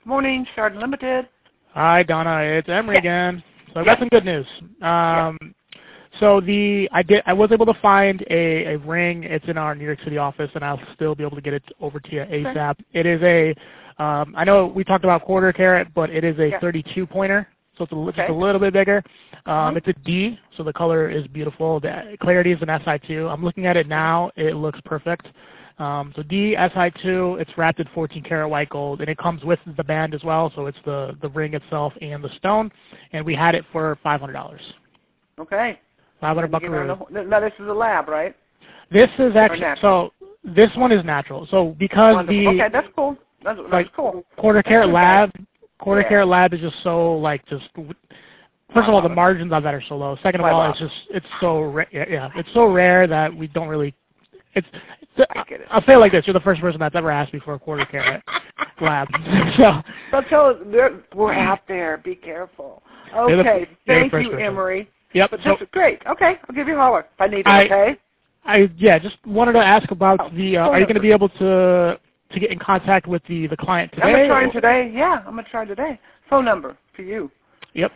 Morning, Shard Limited. Hi, Donna. It's Emery again. So I've got some good news. So I was able to find a ring. It's in our New York City office, and I'll still be able to get it over to you ASAP. Okay. It is a, I know we talked about quarter carat, but it is a 32 pointer, so it's just a little bit bigger. It's a D, so the color is beautiful. The clarity is an SI2. I'm looking at it now. It looks perfect. So D, SI2, it's wrapped in 14 karat white gold, and it comes with the band as well, so it's the ring itself and the stone, and we had it for $500. Okay. 500 buckaroo. Now this is a lab, right? This is actually, so this one is natural. So because okay, that's cool. That's cool. Quarter carat lab is just so first of all, the margins on that are so low. Second of all, it's so rare that we don't really. I'll say it like this: you're the first person that's ever asked me for a quarter carat lab. So we're out there. Be careful. Okay, thank you, Emery. Yep. But this is great. Okay, I'll give you a holler if I need it. Okay. I just wanted to ask about are you going to be able to get in contact with the client today? I'm gonna try today. Yeah, I'm gonna try today. Phone number for you. Yep.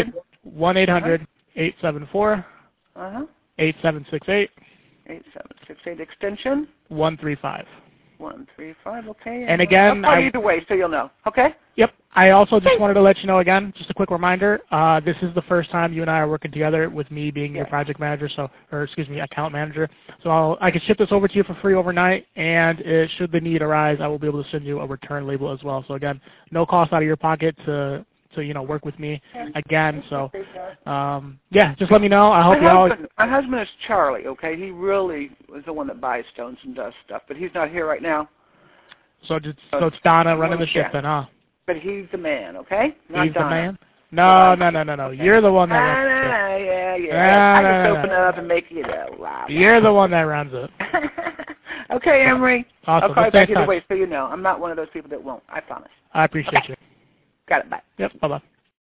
1-800-874 8768. 8768 extension 135. 135. Okay. And again, I'll call you either way so you'll know. Okay. Yep. I also just wanted to let you know again, just a quick reminder. This is the first time you and I are working together, with me being your project manager, account manager. So I can ship this over to you for free overnight, and should the need arise, I will be able to send you a return label as well. So again, no cost out of your pocket to work with me again. So just let me know. I hope my husband is Charlie. Okay, he really is the one that buys stones and does stuff, but he's not here right now. So it's Donna running the ship then, huh? But he's the man, okay? Not he's Donna. The man? No. Okay. You're the one that runs it. I just open it up and make it loud. You're the one that runs it. Okay, Emery. Awesome. I'll call you back either way so you know. I'm not one of those people that won't. I promise. I appreciate you. Got it. Bye. Yep. Bye-bye.